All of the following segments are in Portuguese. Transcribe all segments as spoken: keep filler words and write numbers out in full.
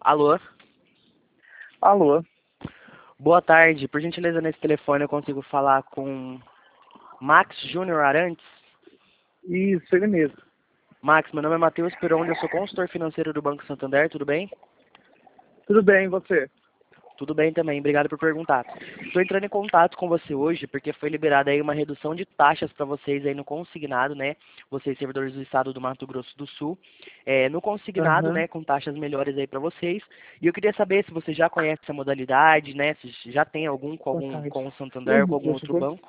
Alô? Alô? Boa tarde. Por gentileza, nesse telefone eu consigo falar com Max Júnior Arantes? Isso, ele mesmo. Max, meu nome é Matheus Pironde, eu sou consultor financeiro do Banco Santander, tudo bem? Tudo bem, e você? Tudo bem também, obrigado por perguntar. Estou entrando em contato com você hoje porque foi liberada aí uma redução de taxas para vocês aí no consignado, né? Vocês servidores do estado do Mato Grosso do Sul, é, no consignado, Aham. né? Com taxas melhores aí para vocês. E eu queria saber se você já conhece essa modalidade, né? Se já tem algum com Boa algum tarde. com o E aí, Santander ou com algum por outro favor? banco?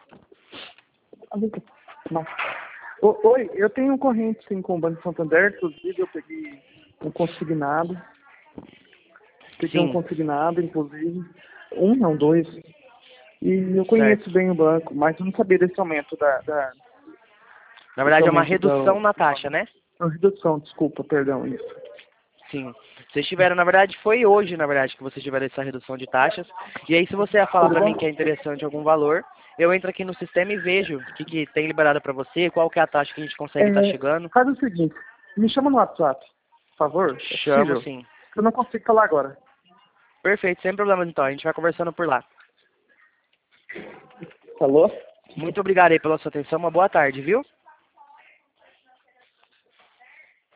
Não. O- Oi, eu tenho um corrente sim com o Banco Santander, inclusive eu peguei um consignado. Peguei um Sim, consignado, inclusive. Um, não, dois. E eu conheço certo. bem o banco, mas eu não sabia desse aumento da. da Na desse verdade é uma aumento da. redução na taxa, né? Não, redução, desculpa, perdão, isso. Sim. Vocês tiveram, na verdade, foi hoje, na verdade, que vocês tiveram essa redução de taxas. E aí, se você ia falar Tudo para bom? mim que é interessante algum valor, eu entro aqui no sistema e vejo o que, que tem liberado para você, qual que é a taxa que a gente consegue estar É, chegando. faz o seguinte, me chama no WhatsApp, por favor, é Chamo, possível? sim. Eu não consigo falar agora. Perfeito, sem problemas então. A gente vai conversando por lá. Alô? Muito obrigado aí pela sua atenção. Uma boa tarde, viu?